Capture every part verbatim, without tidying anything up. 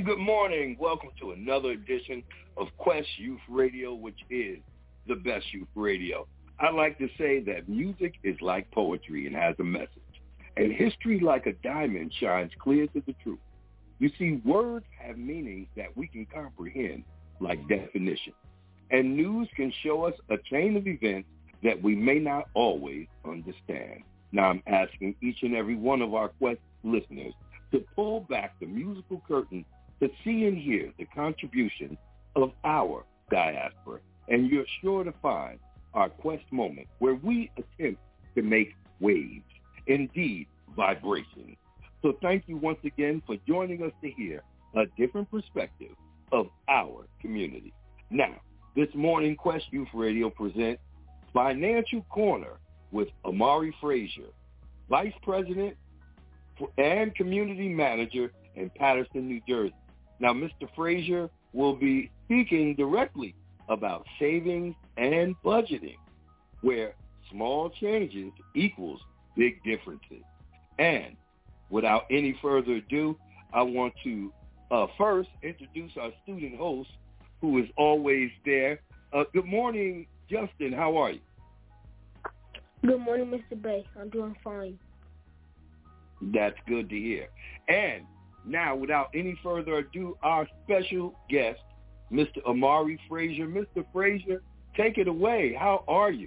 And good morning. Welcome to another edition of Quest Youth Radio, which is the best youth radio. I like to say that music is like poetry and has a message. And history, like a diamond, shines clear to the truth. You see, words have meanings that we can comprehend, like definition. And news can show us a chain of events that we may not always understand. Now I'm asking each and every one of our Quest listeners to pull back the musical curtain to see and hear the contribution of our diaspora. And you're sure to find our Quest moment where we attempt to make waves, indeed vibrations. So thank you once again for joining us to hear a different perspective of our community. Now, this morning, Quest Youth Radio presents Financial Corner with Amari Frazier, Vice President and Community Manager in Paterson, New Jersey. Now, Mister Frazier will be speaking directly about savings and budgeting, where small changes equals big differences. And without any further ado, I want to uh, first introduce our student host, who is always there. Uh, good morning, Justin. How are you? Good morning, Mister Bay. I'm doing fine. That's good to hear. And now, without any further ado, our special guest, Mister Amari Frazier. Mister Frazier, take it away. How are you?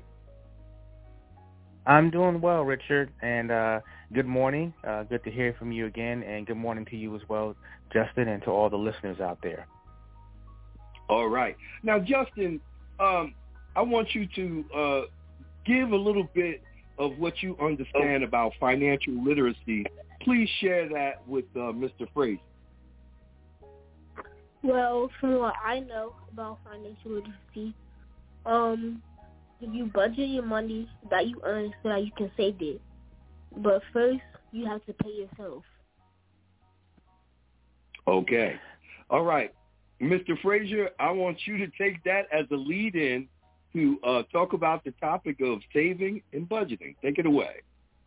I'm doing well, Richard, and uh, good morning. Uh, good to hear from you again, and good morning to you as well, Justin, and to all the listeners out there. All right. Now, Justin, um, I want you to uh, give a little bit of what you understand about financial literacy. Please share that with uh, Mister Frazier. Well, from what I know about financial literacy, um, you budget your money that you earn so that you can save it. But first, you have to pay yourself. Okay. All right. Mister Frazier, I want you to take that as a lead-in to uh, talk about the topic of saving and budgeting. Take it away.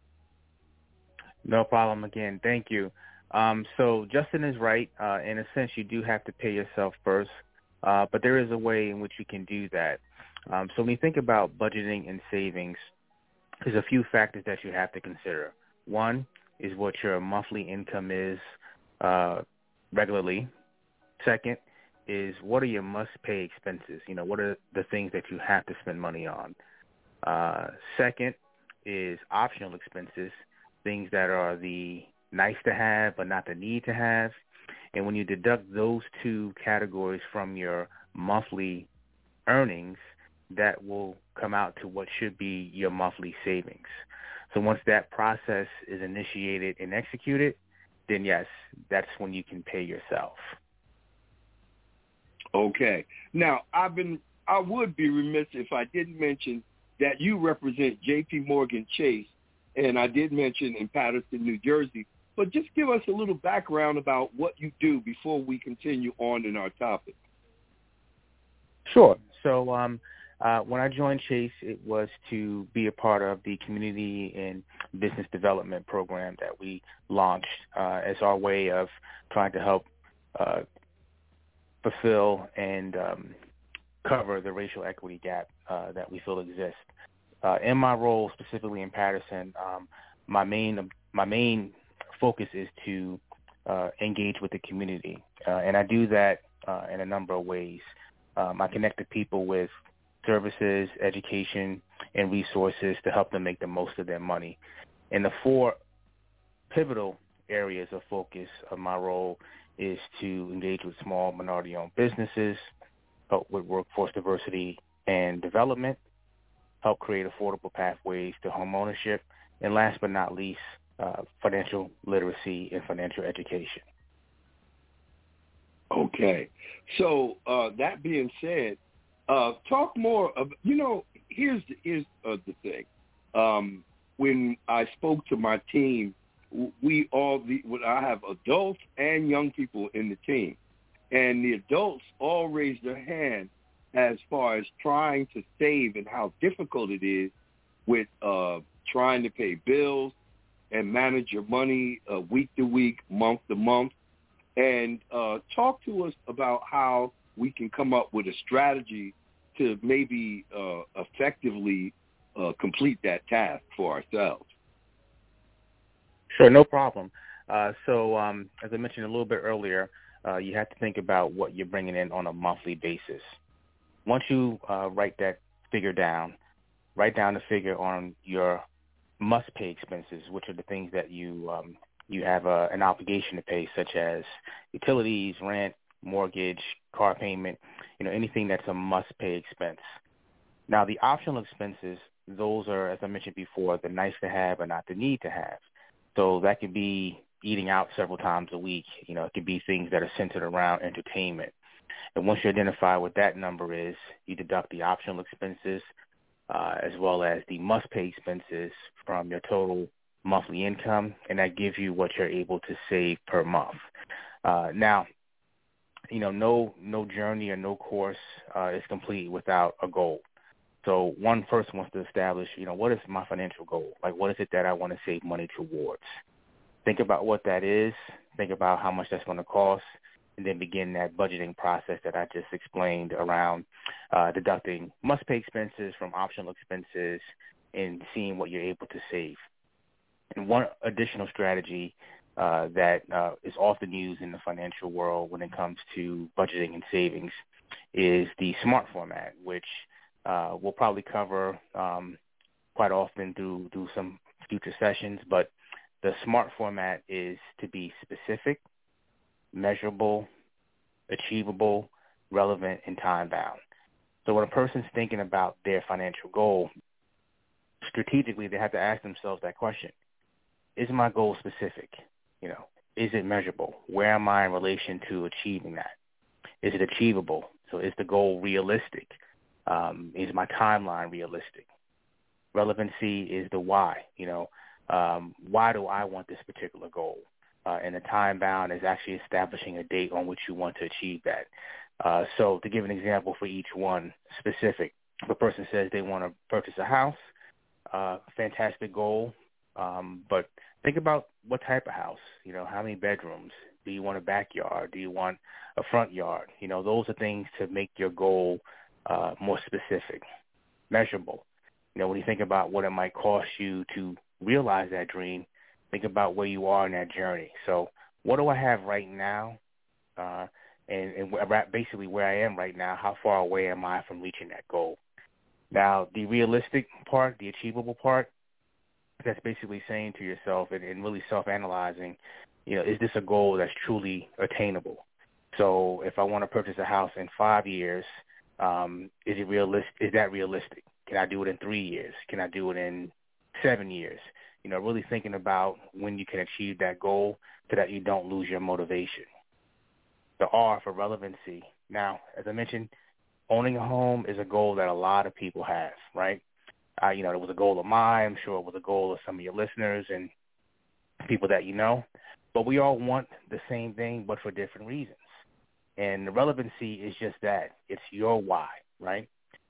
No problem. Again, thank you. Um, so Justin is right. Uh, in a sense, you do have to pay yourself first, uh, but there is a way in which you can do that. Um, so when you think about budgeting and savings, there's a few factors that you have to consider. One is what your monthly income is uh, regularly. Second is what are your must-pay expenses? You know, what are the things that you have to spend money on? Uh, second is optional expenses, things that are the nice to have but not the need to have. And when you deduct those two categories from your monthly earnings, that will come out to what should be your monthly savings. So once that process is initiated and executed, then yes, that's when you can pay yourself. Okay. Now, I've been, I would be remiss if I didn't mention that you represent J P Morgan Chase, and I did mention in Paterson, New Jersey. But just give us a little background about what you do before we continue on in our topic. Sure. So um, uh, when I joined Chase, it was to be a part of the community and business development program that we launched uh, as our way of trying to help uh, fulfill and um, cover the racial equity gap uh, that we feel exists. Uh, in my role, specifically in Paterson, um, my main my main focus is to uh, engage with the community, uh, and I do that uh, in a number of ways. Um, I connect the people with services, education, and resources to help them make the most of their money. And the four pivotal areas of focus of my role is to engage with small minority-owned businesses, help with workforce diversity and development, help create affordable pathways to home ownership, and last but not least, uh, financial literacy and financial education. Okay. So uh, that being said, uh, talk more of, you know, here's, here's uh, the thing. Um, when I spoke to my team, we all, the, I have adults and young people in the team, and the adults all raised their hand as far as trying to save and how difficult it is with uh, trying to pay bills and manage your money uh, week to week, month to month. and uh, talk to us about how we can come up with a strategy to maybe uh, effectively uh, complete that task for ourselves. Sure, no problem. Uh, so um, as I mentioned a little bit earlier, uh, you have to think about what you're bringing in on a monthly basis. Once you uh, write that figure down, write down the figure on your must-pay expenses, which are the things that you um, you have uh, an obligation to pay, such as utilities, rent, mortgage, car payment, you know, anything that's a must-pay expense. Now, the optional expenses, those are, as I mentioned before, the nice-to-have but not the need-to-have. So that could be eating out several times a week. You know, it could be things that are centered around entertainment. And once you identify what that number is, you deduct the optional expenses uh, as well as the must-pay expenses from your total monthly income, and that gives you what you're able to save per month. Uh, now, you know, no no journey or no course uh, is complete without a goal. So one person wants to establish, you know, what is my financial goal? Like, what is it that I want to save money towards? Think about what that is. Think about how much that's going to cost, and then begin that budgeting process that I just explained around uh, deducting must-pay expenses from optional expenses and seeing what you're able to save. And one additional strategy uh, that uh, is often used in the financial world when it comes to budgeting and savings is the SMART format, which uh, we'll probably cover um, quite often through, through some future sessions. But the SMART format is to be specific, measurable, achievable, relevant, and time-bound. So when a person's thinking about their financial goal, strategically they have to ask themselves that question. Is my goal specific? You know, is it measurable? Where am I in relation to achieving that? Is it achievable? So is the goal realistic? Um, is my timeline realistic? Relevancy is the why. You know, um, why do I want this particular goal? Uh, and the time bound is actually establishing a date on which you want to achieve that. Uh, so to give an example for each one specific, if a person says they want to purchase a house, uh, fantastic goal, um, but think about what type of house, you know, how many bedrooms? Do you want a backyard? Do you want a front yard? You know, those are things to make your goal uh, more specific, measurable. You know, when you think about what it might cost you to realize that dream, think about where you are in that journey. So what do I have right now? Uh, and, and basically where I am right now, how far away am I from reaching that goal? Now, the realistic part, the achievable part, that's basically saying to yourself and, and really self-analyzing, you know, is this a goal that's truly attainable? So if I want to purchase a house in five years, um, is it realistic? Is that realistic? Can I do it in three years? Can I do it in seven years? You know, really thinking about when you can achieve that goal so that you don't lose your motivation. The R for relevancy. Now, as I mentioned, owning a home is a goal that a lot of people have, right? Uh, you know, it was a goal of mine. I'm sure it was a goal of some of your listeners and people that you know. But we all want the same thing, but for different reasons. And the relevancy is just that. It's your why, right?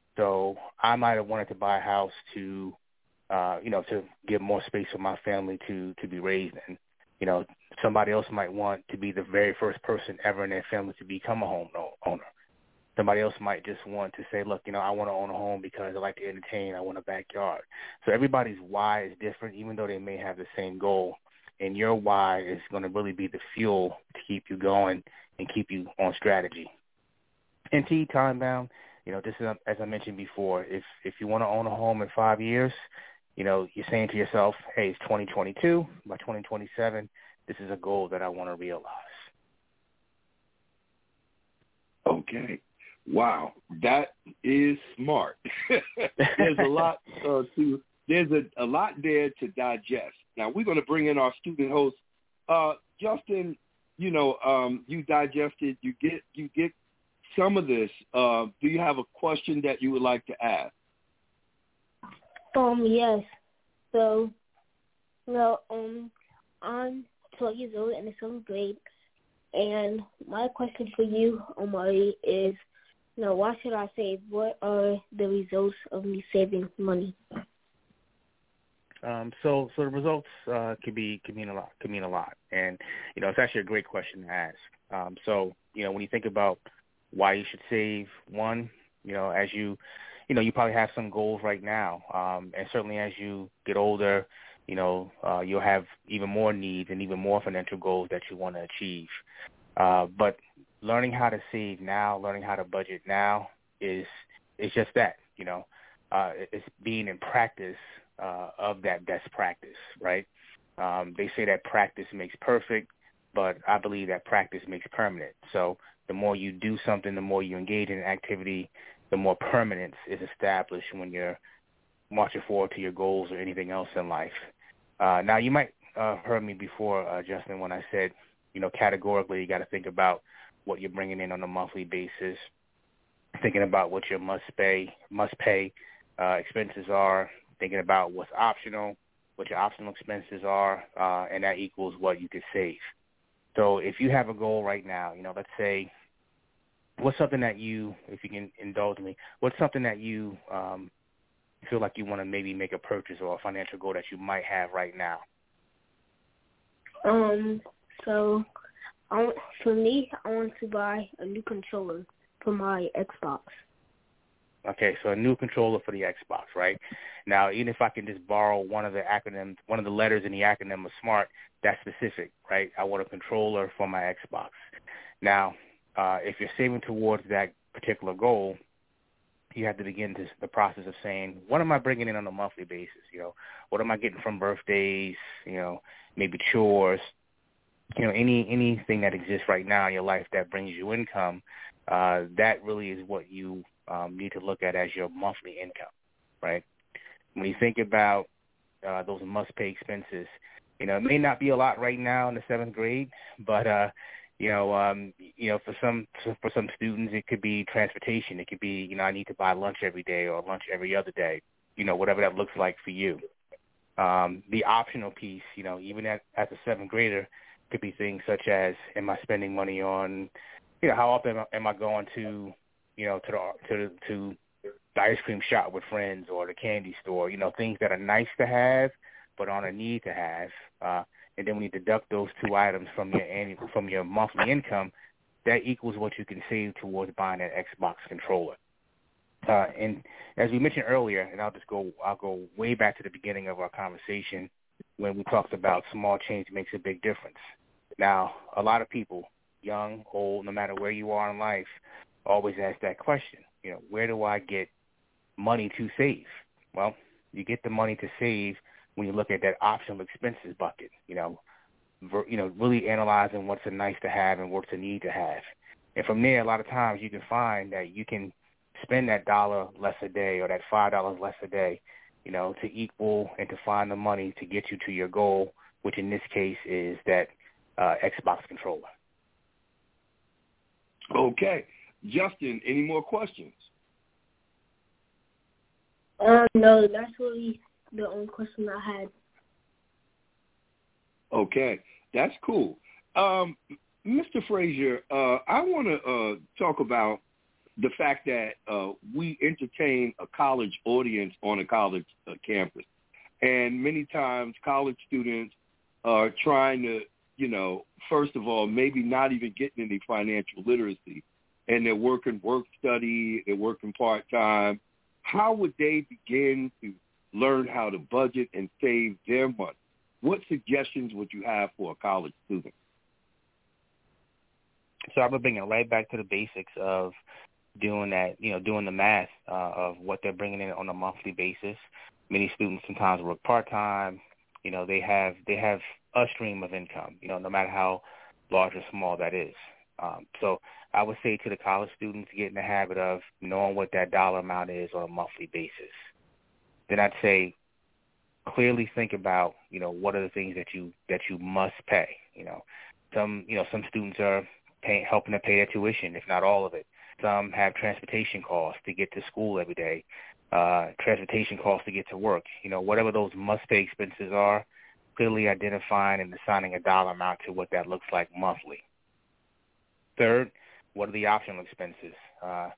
So I might have wanted to buy a house to, uh, you know, to give more space for my family to, to be raised in. You know, somebody else might want to be the very first person ever in their family to become a home owner. Somebody else might just want to say, look, you know, I want to own a home because I like to entertain. I want a backyard. So everybody's why is different, even though they may have the same goal. And your why is going to really be the fuel to keep you going and keep you on strategy. And T, time bound, you know, this is, as I mentioned before, if if you want to own a home in five years, you know, you're saying to yourself, hey, it's twenty twenty-two. By twenty twenty-seven, this is a goal that I want to realize. Okay. Wow, that is smart. There's a lot uh, to there's a, a lot there to digest. Now we're going to bring in our student host, uh, Justin. You know, um, you digested, you get you get some of this. Uh, do you have a question that you would like to ask? Um, yes. So, well, um, I'm twelve years old in the seventh grade, and my question for you, Omari, is, you know, why should I save? What are the results of me saving money? Um, so, so the results uh, could be could mean a lot. Could mean a lot, and you know, it's actually a great question to ask. Um, so, you know, when you think about why you should save, one, you know, as you, you know, you probably have some goals right now, um, and certainly as you get older, you know, uh, you'll have even more needs and even more financial goals that you want to achieve. Uh, but learning how to save now, learning how to budget now is is just that, you know, uh, it's being in practice uh, of that best practice, right? Um, they say that practice makes perfect, but I believe that practice makes permanent. So the more you do something, the more you engage in an activity, the more permanence is established when you're marching forward to your goals or anything else in life. Uh, now, you might uh, heard me before, uh, Justin, when I said, you know, categorically you got to think about what you're bringing in on a monthly basis, thinking about what your must pay must pay uh, expenses are, thinking about what's optional, what your optional expenses are, uh, and that equals what you could save. So if you have a goal right now, you know, let's say, what's something that you, if you can indulge me, what's something that you um, feel like you want to maybe make a purchase or a financial goal that you might have right now? Um, so I want, for me, I want to buy a new controller for my Xbox. Okay, so a new controller for the Xbox, right? Now, even if I can just borrow one of the acronyms, one of the letters in the acronym of SMART, that's specific, right? I want a controller for my Xbox. Now, uh, if you're saving towards that particular goal, you have to begin this, the process of saying, what am I bringing in on a monthly basis? You know, what am I getting from birthdays? You know, maybe chores. You know, any anything that exists right now in your life that brings you income. Uh, that really is what you um, need to look at as your monthly income, right? When you think about uh, those must-pay expenses, you know, it may not be a lot right now in the seventh grade, but uh, you know, um, you know, for some for some students, it could be transportation. It could be, you know, I need to buy lunch every day or lunch every other day. You know, whatever that looks like for you. Um, the optional piece, you know, even at, as a seventh grader, could be things such as, am I spending money on, you know, how often am I, am I going to, you know, to the to to the ice cream shop with friends or the candy store? You know, things that are nice to have but aren't a need to have. Uh, and then when you deduct those two items from your annual, from your monthly income, that equals what you can save towards buying that Xbox controller. Uh, and as we mentioned earlier, and I'll just go, I'll go way back to the beginning of our conversation when we talked about small change makes a big difference. Now, a lot of people, young, old, no matter where you are in life, always ask that question. You know, where do I get money to save? Well, you get the money to save when you look at that optional expenses bucket. You know, ver, you know, really analyzing what's a nice to have and what's a need to have. And from there, a lot of times you can find that you can spend that dollar less a day or that five dollars less a day, you know, to equal and to find the money to get you to your goal, which in this case is that uh, Xbox controller. Okay. Justin, any more questions? Um, no, that's really the only question I had. Okay, that's cool. Um, Mister Frazier, uh, I want to uh, talk about the fact that uh, we entertain a college audience on a college uh, campus. And many times college students are trying to, you know, first of all, maybe not even getting any financial literacy. And they're working work study, they're working part-time. How would they begin to learn how to budget and save their money? What suggestions would you have for a college student? So I would bring it right back to the basics of doing that, you know, doing the math uh, of what they're bringing in on a monthly basis. Many students sometimes work part-time. You know, they have they have a stream of income, you know, no matter how large or small that is. Um, so I would say to the college students, get in the habit of knowing what that dollar amount is on a monthly basis. Then I'd say clearly think about, you know, what are the things that you that you must pay. You know, some you know some students are paying, helping to pay their tuition, if not all of it. Some have transportation costs to get to school every day, uh, transportation costs to get to work. You know, whatever those must-pay expenses are, clearly identifying and assigning a dollar amount to what that looks like monthly. Third, what are the optional expenses? Uh,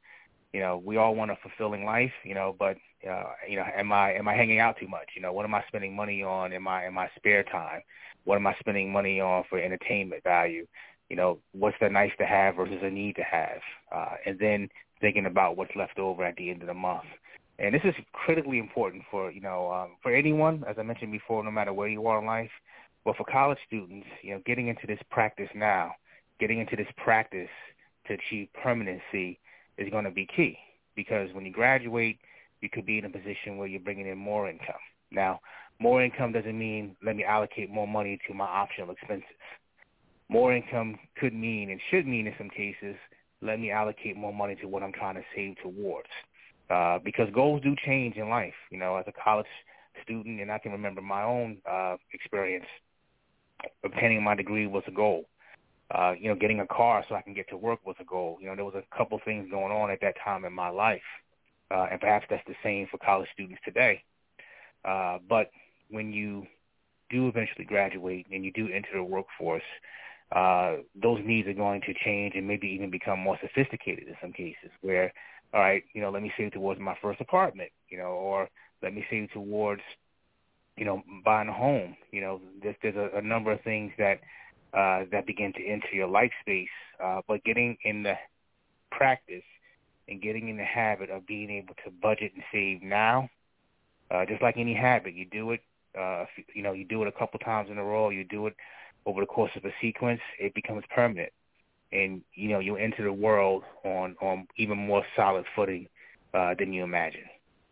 You know, we all want a fulfilling life, you know, but, uh, you know, am I am I hanging out too much? You know, what am I spending money on in my in my spare time? What am I spending money on for entertainment value? You know, what's the nice to have versus a need to have? Uh, and then thinking about what's left over at the end of the month. And this is critically important for, you know, um, for anyone, as I mentioned before, no matter where you are in life. But for college students, you know, getting into this practice now, getting into this practice to achieve permanency is going to be key, because when you graduate, you could be in a position where you're bringing in more income. Now, more income doesn't mean let me allocate more money to my optional expenses. More income could mean, and should mean in some cases, let me allocate more money to what I'm trying to save towards. Uh, because goals do change in life. You know, as a college student, and I can remember my own uh, experience, obtaining my degree was a goal. Uh, you know, getting a car so I can get to work was a goal. You know, there was a couple things going on at that time in my life, uh, and perhaps that's the same for college students today. Uh, but when you do eventually graduate and you do enter the workforce, uh, those needs are going to change and maybe even become more sophisticated in some cases, where, all right, you know, let me save towards my first apartment, you know, or let me save towards, you know, buying a home. You know, there's, there's a, a number of things that uh, that begin to enter your life space, uh, but getting in the practice and getting in the habit of being able to budget and save now, uh, just like any habit, you do it, uh, you know, you do it a couple times in a row, you do it over the course of a sequence, it becomes permanent. And, you know, you enter the world on, on even more solid footing uh, than you imagine.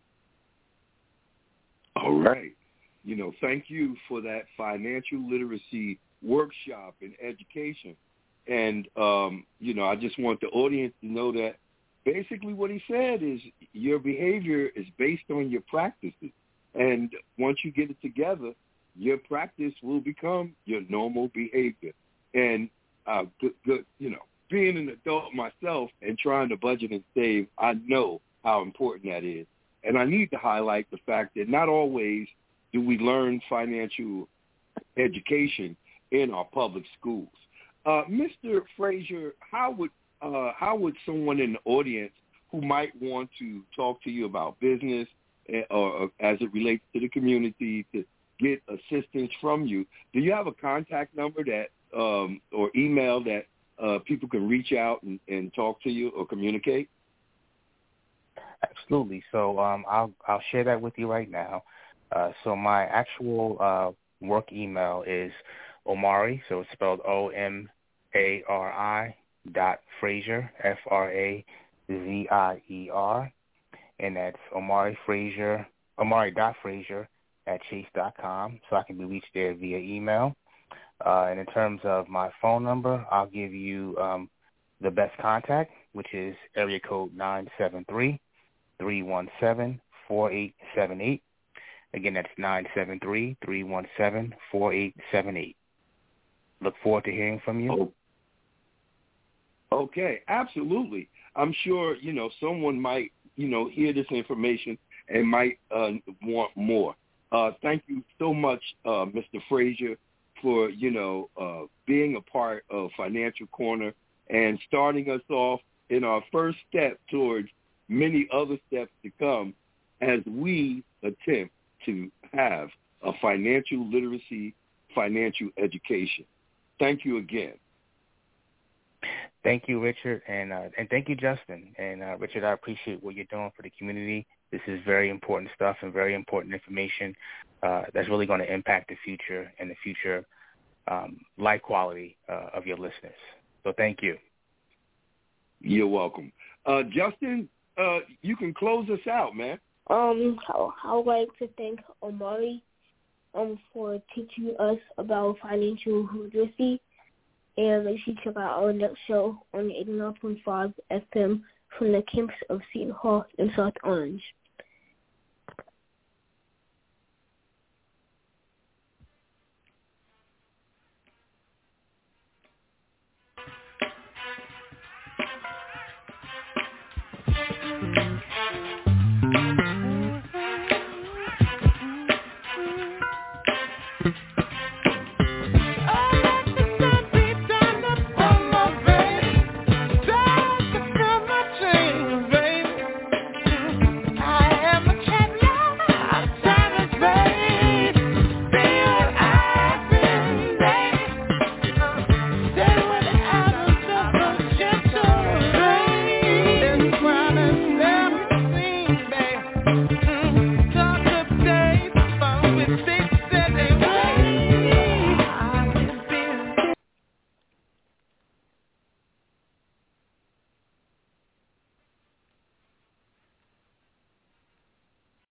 All right. You know, thank you for that financial literacy workshop and education. And, um, you know, I just want the audience to know that basically what he said is your behavior is based on your practices. And once you get it together, your practice will become your normal behavior. And uh, good, good, you know, being an adult myself and trying to budget and save, I know how important that is. And I need to highlight the fact that not always do we learn financial education in our public schools. Uh, Mister Frazier, how would uh, how would someone in the audience who might want to talk to you about business or, or as it relates to the community to get assistance from you, do you have a contact number that um, or email that uh, people can reach out and, and talk to you or communicate? Absolutely. So um, I'll I'll share that with you right now. Uh, so my actual uh, work email is Omari, so it's spelled O M A R I dot Frazier, F R A Z I E R, and that's Omari Frazier, Omari dot Frazier at chase dot com. So I can be reached there via email. Uh, and in terms of my phone number, I'll give you um, the best contact, which is area code nine seven three, three one seven, four eight seven eight. Again, that's nine seven three, three one seven, four eight seven eight. Look forward to hearing from you. Oh. Okay, absolutely. I'm sure, you know, someone might, you know, hear this information and might uh, want more. Uh, thank you so much, uh, Mister Frazier, for, you know, uh, being a part of Financial Corner and starting us off in our first step towards many other steps to come as we attempt to have a financial literacy, financial education. Thank you again. Thank you, Richard, and uh, and thank you, Justin. And uh, Richard, I appreciate what you're doing for the community. This is very important stuff and very important information uh, that's really going to impact the future and the future um, life quality uh, of your listeners. So thank you. You're welcome. Uh, Justin, uh, you can close us out, man. Um, I, I would like to thank Omari um, for teaching us about financial literacy. And make sure you check out our next show on eighty-nine point five F M from the campus of Seton Hall in South Orange.